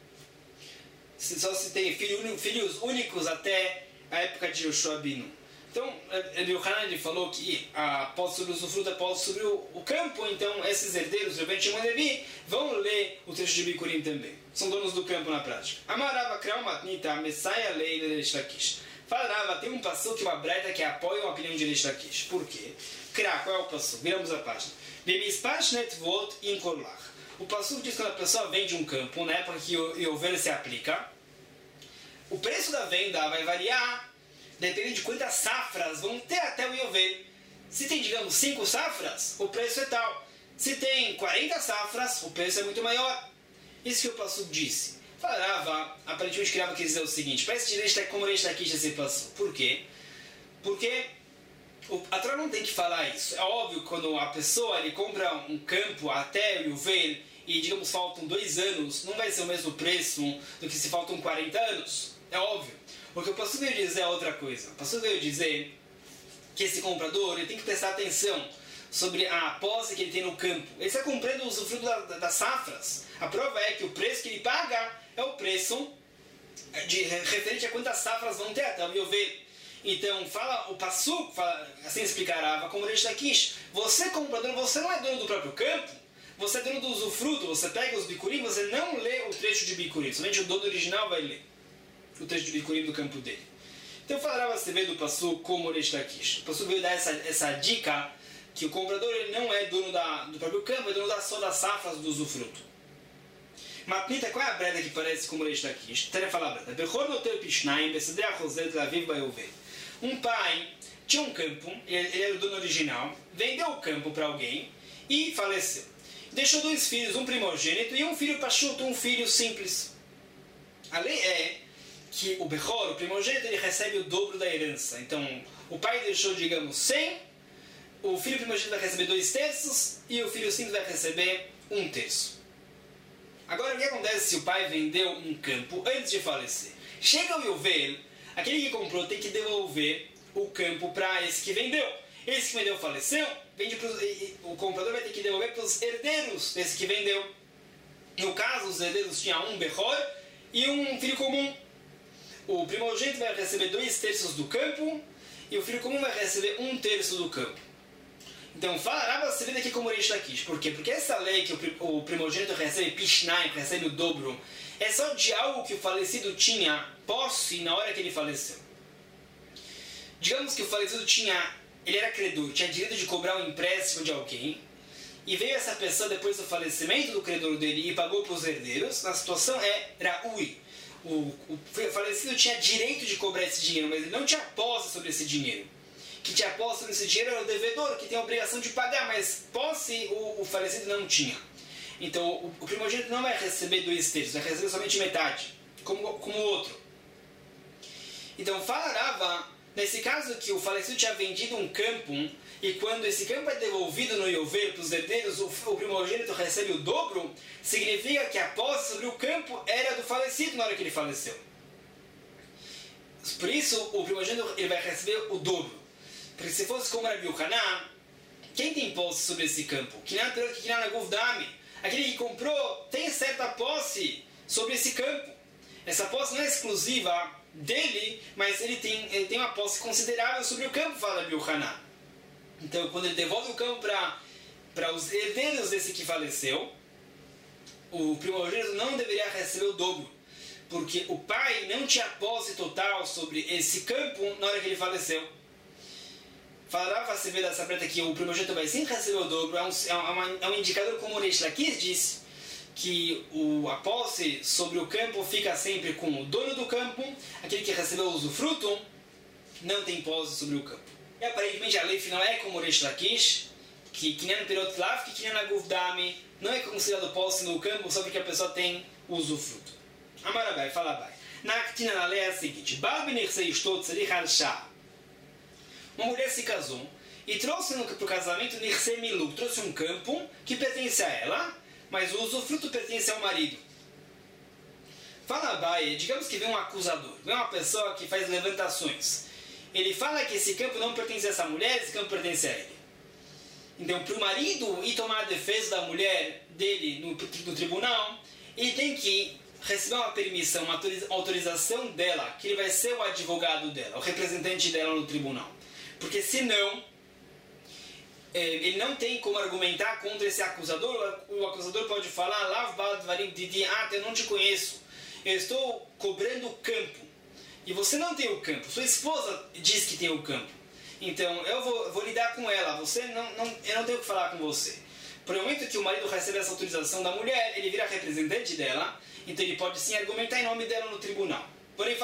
Só se tem filho, filhos únicos até a época de Yoshua Binu. Então, Rav Yochanan falou que a posse sobre o usufruto é posse sobre o, o campo, então esses herdeiros, Reuven, Shimon e Levi, vão ler o trecho de Bikurim também. São donos do campo na prática. Amarava Krau Matnita, Messiah Lei de Reish Lakish. Falava, tem um passuque, uma breta que apoia a opinião de Reish Lakish. Por quê? Krau, qual é o passuque? Viramos a página. O passuque diz que quando a pessoa vende um campo, na época que o Yovel se aplica, o preço da venda vai variar, dependendo de quantas safras vão ter até o Yovel. Se tem, digamos, cinco safras, o preço é tal. Se tem quarenta safras, o preço é muito maior. Isso que o passuque disse. Falava, aparentemente criava que dizer o seguinte, parece direito como Reish Lakish esse passuque. Por quê? Porque o, a Torá não tem que falar isso. É óbvio que quando a pessoa ele compra um campo até o Yovel e, digamos, faltam dois anos, não vai ser o mesmo preço do que se faltam quarenta anos. É óbvio. O que o passuque veio dizer é outra coisa. O passuque veio dizer que esse comprador ele tem que prestar atenção sobre a posse que ele tem no campo. Ele está comprando o usufruto da, da, das safras. A prova é que o preço que ele paga é o preço de, referente a quantas safras vão ter até o Yovel. Então, fala o passuque, assim explicarava, como Reish Lakish, você comprador, você não é dono do próprio campo, você é dono do usufruto, você pega os Bikurim, você não lê o trecho de Bikurim, somente o dono original vai ler o trecho de Bikurim do campo dele. Então, falava você vê do passuque como Reish Lakish. O passuque veio dar essa, essa dica que o comprador ele não é dono da, do próprio campo, é dono da, só das safras do usufruto. Matnita, qual é a breda que parece como Reish Lakish? Teria falar a breda. Um pai tinha um campo, ele, ele era o dono original, vendeu o campo para alguém e faleceu. Deixou dois filhos, um primogênito e um filho pachuto, um filho simples. A lei é que o Bechor, o primogênito, ele recebe o dobro da herança. Então, o pai deixou, digamos, cem, o filho primogênito vai receber dois terços e o filho simples vai receber um terço. Agora, o que acontece se o pai vendeu um campo antes de falecer? Chega o Yovel, aquele que comprou tem que devolver o campo para esse que vendeu. Esse que vendeu faleceu, vende pros, o comprador vai ter que devolver para os herdeiros desse que vendeu. No caso, os herdeiros tinham um Bechor e um filho comum. o primogênito vai receber dois terços do campo e o filho comum vai receber um terço do campo. Então, fala Rava Seveda aqui como Reish Lakish. Por quê? Porque essa lei que o primogênito recebe Pishnai, recebe o dobro, é só de algo que o falecido tinha posse na hora que ele faleceu. Digamos que o falecido tinha, ele era credor, tinha direito de cobrar um empréstimo de alguém, e veio essa pessoa depois do falecimento do credor dele e pagou para os herdeiros. A situação é Ra'ui. O, o falecido tinha direito de cobrar esse dinheiro, mas ele não tinha posse sobre esse dinheiro. Que tinha posse sobre esse dinheiro era o devedor, que tem a obrigação de pagar, mas posse o, o falecido não tinha. Então o, o primogênito não vai receber dois terços, vai receber somente metade, como, como o outro. Então fala Rava, nesse caso que o falecido tinha vendido um campo, e quando esse campo é devolvido no Yovel para os herdeiros, o, o primogênito recebe o dobro, significa que a posse sobre o campo era do falecido na hora que ele faleceu. Por isso, o primogênito ele vai receber o dobro. Porque se fosse como Rabi Yohanan, quem tem posse sobre esse campo? Kinan Perot que Kinan Aguf Dami. Aquele que comprou tem certa posse sobre esse campo. Essa posse não é exclusiva dele, mas ele tem, ele tem uma posse considerável sobre o campo, fala Rabi Yohanan. Então, quando ele devolve o campo para os herdeiros desse que faleceu, o primogênito não deveria receber o dobro, porque o pai não tinha posse total sobre esse campo na hora que ele faleceu. Falará você vê dessa preta que o primogênito vai sim receber o dobro, é um, é uma, é um indicador, como o Reish Lakish disse, que o, a posse sobre o campo fica sempre com o dono do campo, aquele que recebeu o usufruto não tem posse sobre o campo. E aparentemente a lei final é como o Reish Lakish, que Kinan Perot Lav, que Kinan Aguf Dami, não é considerado posse no campo só porque a pessoa tem o usufruto. Amarabai, fala vai. Na Ktina na lei é a seguinte: Bal Benirsei Shtot Tzarich Al Shah. Uma mulher se casou e trouxe para o casamento Nirsei Miluk, trouxe um campo que pertence a ela, mas o usufruto pertence ao marido. Fala Abai, digamos que vem um acusador, vem uma pessoa que faz levantações. Ele fala que esse campo não pertence a essa mulher, esse campo pertence a ele. Então, para o marido ir tomar a defesa da mulher dele no, no tribunal, ele tem que receber uma permissão, uma autorização dela, que ele vai ser o advogado dela, o representante dela no tribunal. Porque senão, ele não tem como argumentar contra esse acusador. O acusador pode falar, Lav Baldvarim Didi, ah, eu não te conheço, eu estou cobrando o campo, e você não tem o campo, sua esposa diz que tem o campo, então eu vou, vou lidar com ela, você não, não, eu não tenho o que falar com você. Por o momento que o marido recebe essa autorização da mulher, ele vira representante dela, então ele pode sim argumentar em nome dela no tribunal. Porém,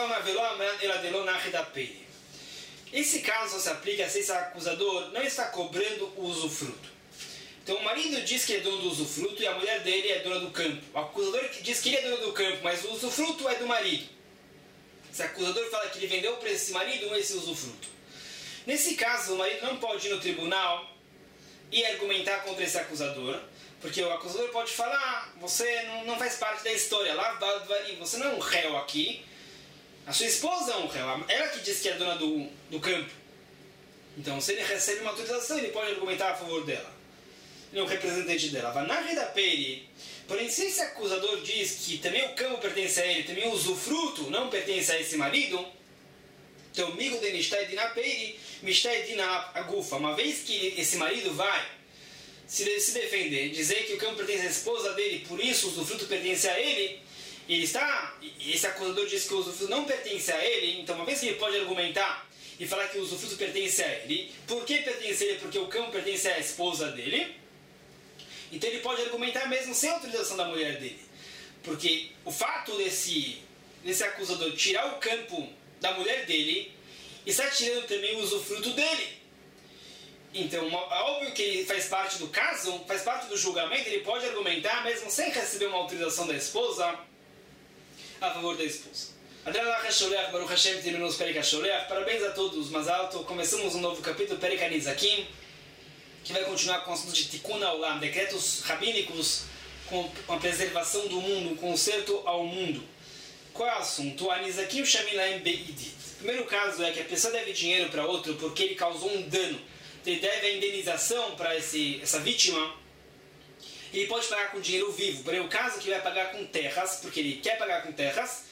esse caso se aplica se esse acusador não está cobrando o usufruto. Então o marido diz que é dono do usufruto e a mulher dele é dona do campo. O acusador diz que ele é dono do campo, mas o usufruto é do marido. Esse acusador fala que ele vendeu para esse marido esse usufruto. Nesse caso, o marido não pode ir no tribunal e argumentar contra esse acusador, porque o acusador pode falar, você não, não faz parte da história, lá você não é um réu aqui, a sua esposa é um réu, ela que diz que é dona do, do campo. Então, se ele recebe uma autorização, ele pode argumentar a favor dela. Ele é um representante dela. Porém, se esse acusador diz que também o campo pertence a ele, também o usufruto não pertence a esse marido, então, migo de Mishtai Dina Peiri, Mishtai Dina Agufa, uma vez que esse marido vai se, se defender, dizer que o campo pertence à esposa dele, por isso o usufruto pertence a ele, e ele está, esse acusador diz que o usufruto não pertence a ele, então, uma vez que ele pode argumentar e falar que o usufruto pertence a ele, por que pertence a ele? Porque o campo pertence à esposa dele, então ele pode argumentar mesmo sem autorização da mulher dele, porque o fato desse, desse acusador tirar o campo da mulher dele está tirando também o usufruto dele. Então, é óbvio que ele faz parte do caso, faz parte do julgamento, ele pode argumentar mesmo sem receber uma autorização da esposa a favor da esposa. Baruch Hashem, terminou Perek HaSholeach. Parabéns a todos, Mazal Tov. Começamos um novo capítulo, Perek HaNizakim, que vai continuar com o assunto de Tikkun Haolam, decretos rabínicos com a preservação do mundo, um conserto ao mundo. Qual é o assunto? Anizakim Shamilaim Beidit. O primeiro caso é que a pessoa deve dinheiro para outro porque ele causou um dano. Ele deve a indenização para essa vítima. Ele pode pagar com dinheiro vivo. Porém, o caso é que ele vai pagar com terras, porque ele quer pagar com terras,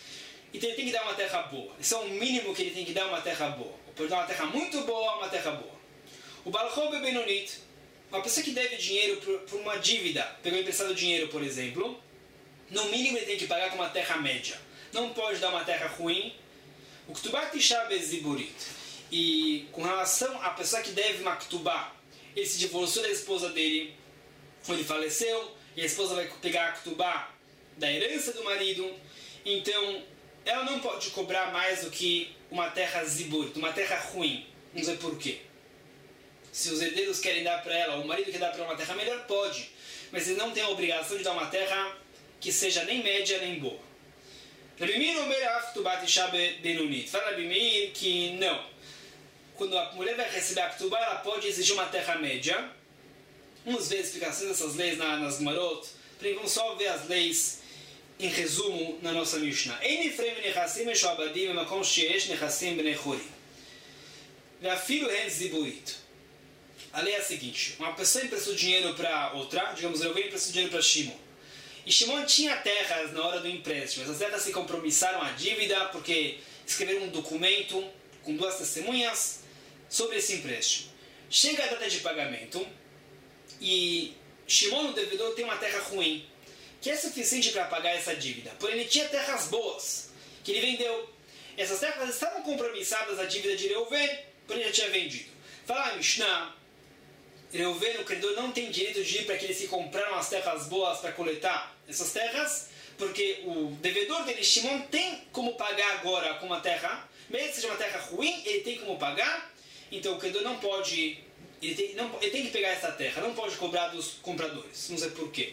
Então ele tem que dar uma terra boa. Isso é o mínimo que ele tem que dar, uma terra boa. Ou pode dar uma terra muito boa, uma terra boa. O Balchov Benonit, uma pessoa que deve dinheiro por, por uma dívida, pegou emprestado dinheiro, por exemplo, no mínimo ele tem que pagar com uma terra média. Não pode dar uma terra ruim. O Ktubá Tisha Beziburit. E com relação à pessoa que deve uma Ktubá, ele se divorciou da esposa dele, ou ele faleceu, e a esposa vai pegar a Ktubá da herança do marido, então ela não pode cobrar mais do que uma terra ziburit, uma terra ruim. Não sei por quê. Se os herdeiros querem dar para ela, o marido quer dar para ela uma terra melhor, pode. Mas ele não tem a obrigação de dar uma terra que seja nem média nem boa. Rabi Meir Omer Af Ktubá Tisha Benonit. Fala Rabi Meir que não. Quando a mulher vai receber a Ktubá, ela pode exigir uma terra média. Vamos ver explicações dessas leis na, nas Gemarot. Vamos só ver as leis em resumo na nossa Mishnah. Ein nifrei menechassim meshuabadim b'makom sheyesh nechassim bnei chorim. Ve'afilu hen ziburit. A lei é a seguinte: uma pessoa emprestou dinheiro para outra, digamos, Reuven emprestou dinheiro para Shimon. E Shimon tinha terras na hora do empréstimo. Essas terras se compromissaram a dívida porque escreveram um documento com duas testemunhas sobre esse empréstimo. Chega a data de pagamento e Shimon, o devedor, tem uma terra ruim, que é suficiente para pagar essa dívida. Porém, ele tinha terras boas, que ele vendeu. Essas terras estavam compromissadas à dívida de Reuven, porém ele já tinha vendido. Fala a Mishnah, Reuven, o credor, não tem direito de ir para aqueles que compraram as terras boas para coletar essas terras, porque o devedor dele, Shimon, tem como pagar agora com uma terra, mesmo que seja uma terra ruim, ele tem como pagar, então o credor não pode, ele tem, não, ele tem que pegar essa terra, não pode cobrar dos compradores, não sei porquê.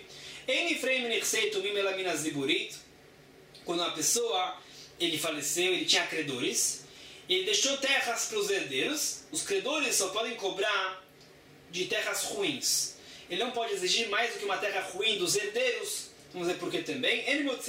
Quando uma pessoa, ele faleceu, ele tinha credores, ele deixou terras para os herdeiros, os credores só podem cobrar de terras ruins. Ele não pode exigir mais do que uma terra ruim dos herdeiros. Vamos ver por que também.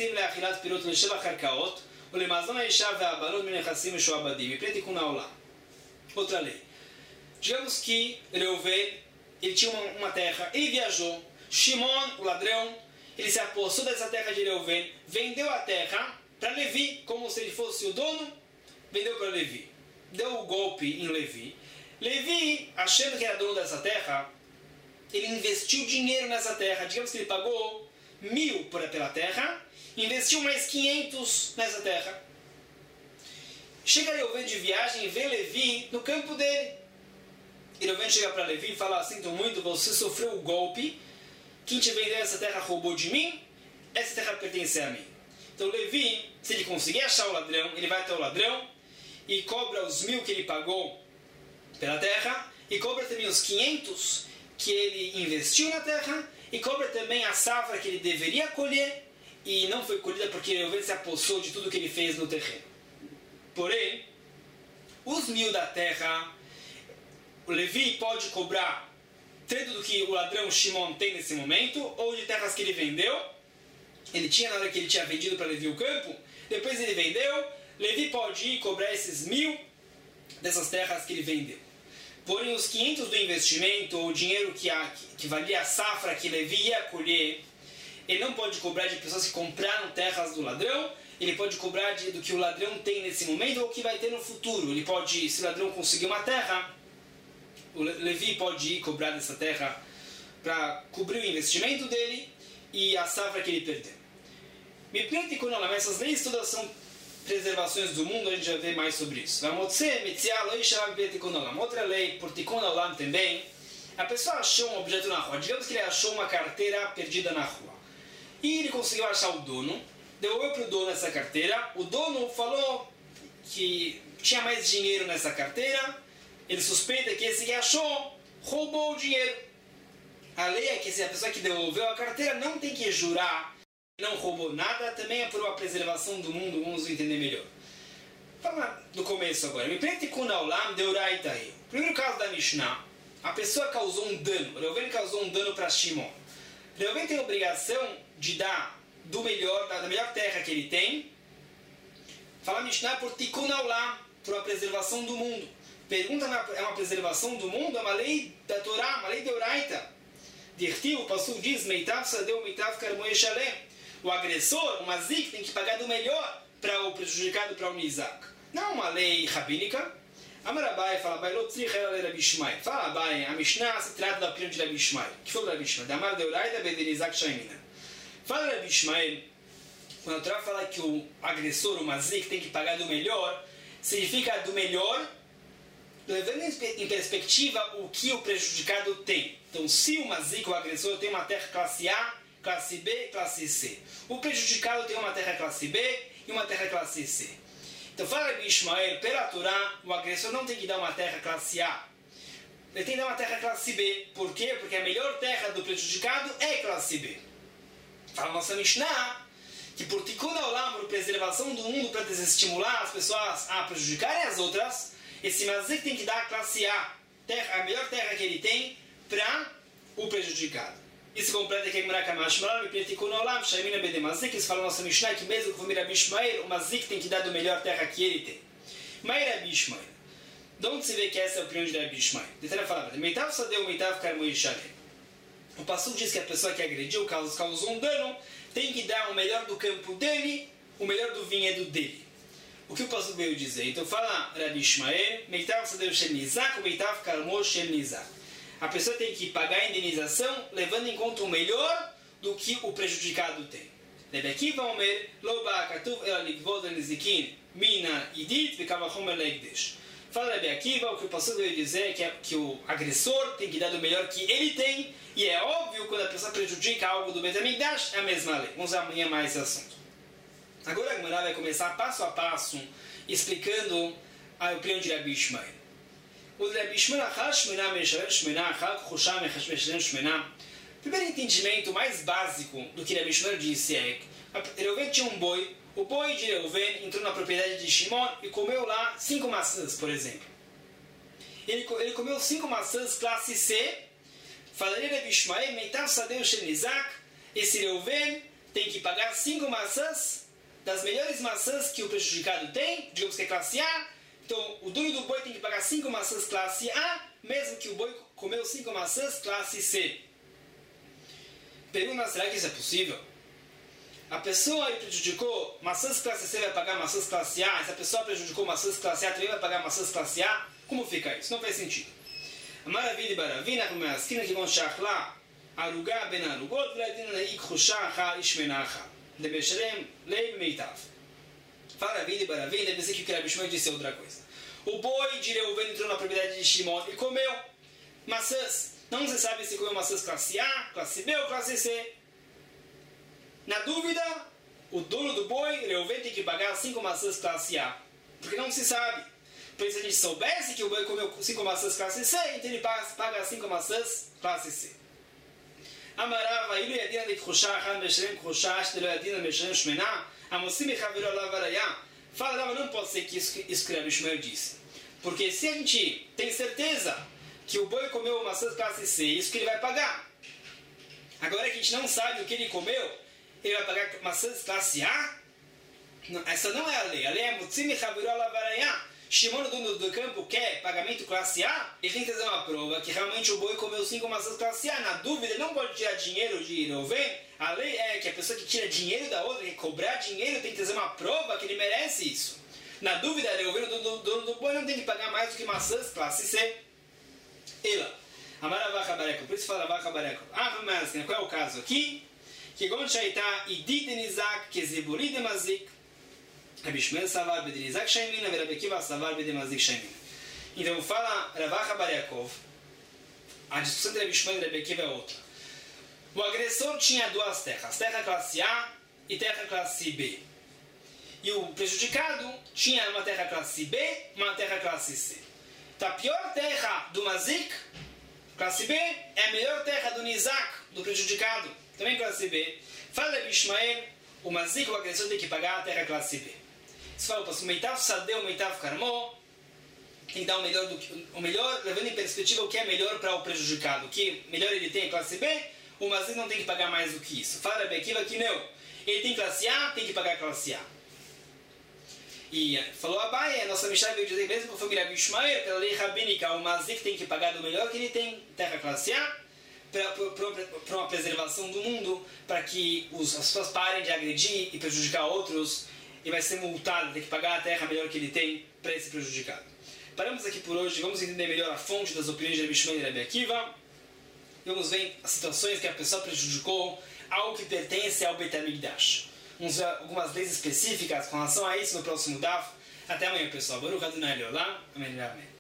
Outra lei. Digamos que Reuven, ele tinha uma, uma terra, ele viajou. Shimon, o ladrão, ele se apossou dessa terra de Reuven, vendeu a terra para Levi, como se ele fosse o dono, vendeu para Levi. Deu o golpe em Levi. Levi, achando que era dono dessa terra, ele investiu dinheiro nessa terra. Digamos que ele pagou mil pela terra, investiu mais quinhentos nessa terra. Chega Reuven de viagem e vê Levi no campo dele. E Reuven chega para Levi e fala: sinto muito, você sofreu o golpe, quem te vendeu essa terra roubou de mim, essa terra pertence a mim. Então Levi, se ele conseguir achar o ladrão, ele vai até o ladrão e cobra os mil que ele pagou pela terra, e cobra também os quinhentos que ele investiu na terra, e cobra também a safra que ele deveria colher e não foi colhida porque Reuven se apossou de tudo que ele fez no terreno. Porém, os mil da terra, o Levi pode cobrar tanto do que o ladrão Shimon tem nesse momento, ou de terras que ele vendeu. Ele tinha na hora que ele tinha vendido para Levi o campo, depois ele vendeu, Levi pode ir cobrar esses mil dessas terras que ele vendeu. Porém, os quinhentos do investimento, ou o dinheiro que, a, que valia a safra que Levi ia colher, ele não pode cobrar de pessoas que compraram terras do ladrão, ele pode cobrar de, do que o ladrão tem nesse momento ou que vai ter no futuro. Ele pode, se o ladrão conseguir uma terra, o Levi pode ir cobrar dessa terra para cobrir o investimento dele e a safra que ele perdeu. Me prende com ela, mas essas leis todas são preservações do mundo, a gente vai ver mais sobre isso. Outra lei, por Tikkun Olam também, a pessoa achou um objeto na rua. Digamos que ele achou uma carteira perdida na rua. E ele conseguiu achar o dono, devolveu para o dono essa carteira, o dono falou que tinha mais dinheiro nessa carteira, ele suspeita que esse que achou roubou o dinheiro. A lei é que se a pessoa que devolveu a carteira não tem que jurar não roubou nada, também é por uma preservação do mundo, vamos entender melhor. Vamos do começo agora. Me prende com Naulam de Uraitahi. Primeiro caso da Mishnah, a pessoa causou um dano, Reuven causou um dano para Shimon. Reuven tem a obrigação de dar do melhor, da melhor terra que ele tem. Fala Mishnah por Tikkun Olam, por uma preservação do mundo. Pergunta, é uma preservação do mundo? É uma lei da Torá, uma lei de Uraita. Dirtiv, o Pasuk diz, Meitav Sadeu, Meitav Karmo Yeshalem. O agressor, o mazik, tem que pagar do melhor para o prejudicado, para o Nizak. Não é uma lei rabínica. Amar Abai fala, Abai, lo tzrich ela Rabi Shmai. Fala, Abai, a Mishnah se trata da opinião de Rabi Shmai. Que foi o Rabi Shmai? Da Amar Deoraida Bedenizak Shaimina. Fala Rabi Shmai, quando a Torá fala que o agressor, o mazik, tem que pagar do melhor, significa do melhor, levando em perspectiva o que o prejudicado tem. Então, se o mazik, o agressor, tem uma terra classe A, classe B, classe C. O prejudicado tem uma terra classe B e uma terra classe C. Então, fala Rabi Ishmael, pela Torá, o agressor não tem que dar uma terra classe A. Ele tem que dar uma terra classe B. Por quê? Porque a melhor terra do prejudicado é classe B. Fala a nossa Mishnah que por tikkun olam, por preservação do mundo, para desestimular as pessoas a prejudicarem as outras, esse mazik tem que dar a classe A, terra, a melhor terra que ele tem, para o prejudicado. Isso completa que a Gemara Kamashmalar, me tikkun olam, shaimina bede mazik, isso fala a nossa Mishnah, que mesmo que o Rabi Ishmael, o mazik tem que dar do melhor terra que ele tem. Mas Rabi Ishmael, de onde se vê que essa é a opinião de Rabi Ishmael? Detalhe a palavra, meitav sadeu, meitav karmo yishalem. O passuco diz que a pessoa que agrediu, causou um dano, tem que dar o melhor do campo dele, o melhor do vinhedo dele. O que o pastor veio dizer? Então fala Rabi Ishmael, Meitav Sadeu Shel Nizak, Meitav Karmo Shel Nizak. A pessoa tem que pagar a indenização levando em conta o melhor do que o prejudicado tem. Rabi Akiva Omer, Lo Ba Katuv Ela Ligvod Nizikin, Mina Idit, Vekavachomer Legdesh. Fala Rabi Akiva, o que o pastor veio dizer é que, é que o agressor tem que dar do melhor que ele tem, e é óbvio, quando a pessoa prejudica algo do Beit HaMikdash, é a mesma lei. Vamos amanhã mais esse assunto. Agora a Gemara vai começar passo a passo, explicando a opinião de Rabi Ishmael. O Rabi Ishmael, o primeiro entendimento mais básico do que Rabi Ishmael disse é que Reuven tinha um boi, o boi de Reuven entrou na propriedade de Shimon e comeu lá cinco maçãs, por exemplo. Ele, ele comeu cinco maçãs classe C. Falaria Rabi Ishmael, Meitav Sadeu Shel Nizak, esse Reuven tem que pagar cinco maçãs, das melhores maçãs que o prejudicado tem, digamos que é classe A. Então, o dono do boi tem que pagar cinco maçãs classe A, mesmo que o boi comeu cinco maçãs classe C. Pergunta, será que isso é possível? A pessoa prejudicou maçãs classe C, vai pagar maçãs classe A, essa pessoa prejudicou maçãs classe A, também vai pagar maçãs classe A? Como fica isso? Não faz sentido. Maravilha, Baravina, como é a esquina que vão lá, Arugá ben Arugot, Vladina Ikhushacha Ishmenacha, de Beshalem, Leib Meitav. Maravilha, Baravina, deve ser que o Rabi Shimon disse outra coisa. O boi de Reuven entrou na propriedade de Shimon e comeu maçãs. Não se sabe se comeu maçãs classe A, classe B ou classe C. Na dúvida, o dono do boi, Reuven, tem que pagar cinco maçãs classe A. Porque não se sabe. Porque se a gente soubesse que o boi comeu cinco maçãs classe C, então ele paga cinco maçãs classe C. Amarava, ilu yadina de Khushah, Han Beshalem Khushah, Ashtelo yadina Beshalem Shmená, Amosim e Chaviró Lavarayá. Fala, não, não pode ser que isso, isso que o Rabi Ishmael disse. Porque se a gente tem certeza que o boi comeu maçãs classe C, isso que ele vai pagar. Agora que a gente não sabe o que ele comeu, ele vai pagar maçãs classe A? Não, essa não é a lei. A lei é Motzim e Chaviró Lavarayá. Shimon, o dono do campo, quer pagamento classe A, ele tem que trazer uma prova que realmente o boi comeu cinco maçãs classe A. Na dúvida, ele não pode tirar dinheiro de Reuven. A lei é que a pessoa que tira dinheiro da outra, que cobrar dinheiro, tem que trazer uma prova que ele merece isso. Na dúvida, Reuven, o dono do, do boi, não tem que pagar mais do que maçãs classe C. Ela. Amaravacha Bareco. Por isso fala Avacha Bareco. Ah, mas qual é o caso aqui? Que Gon Shaita Idit Nizak, que Zeburi de Mazik. Rabi Ishmael Savar Bedenizak Shaimina, Rabi Akiva Savar Bedemazik Shaimina. Então fala Ravacha Bariakov, a discussão de Rabi Ishmael e Rabi Akiva é outra. O agressor tinha duas terras, terra classe A e terra classe B. E o prejudicado tinha uma terra classe B e uma terra classe C. Então a pior terra do Mazik, classe B, é a melhor terra do Nizak, do prejudicado, também classe B. Fala Rabi Ishmael, o Mazik, o agressor, tem que pagar a terra classe B. Se fala, o Meitav Sadeu, o Meitav Karmo, tem que dar o melhor, do que, o melhor, levando em perspectiva o que é melhor para o prejudicado. O que melhor ele tem é classe B, o Mazik não tem que pagar mais do que isso. Fala Rabi Akiva que não. Ele tem classe A, tem que pagar classe A. E falou Abai, a nossa Mishnah veio dizer mesmo que foi Rabi Ishmael, pela lei rabínica, o Mazik tem que pagar do melhor que ele tem, terra classe A, para uma preservação do mundo, para que os, as pessoas parem de agredir e prejudicar outros e vai ser multado, tem que pagar a terra melhor que ele tem para esse prejudicado. Paramos aqui por hoje, vamos entender melhor a fonte das opiniões de Rabi Shimon e Rabi Akiva. Vamos ver as situações que a pessoa prejudicou algo que pertence ao Beit HaMikdash. Vamos ver algumas leis específicas com relação a isso no próximo D A F. Até amanhã, pessoal. Baruch Adonai Leolam. Amém. Amém.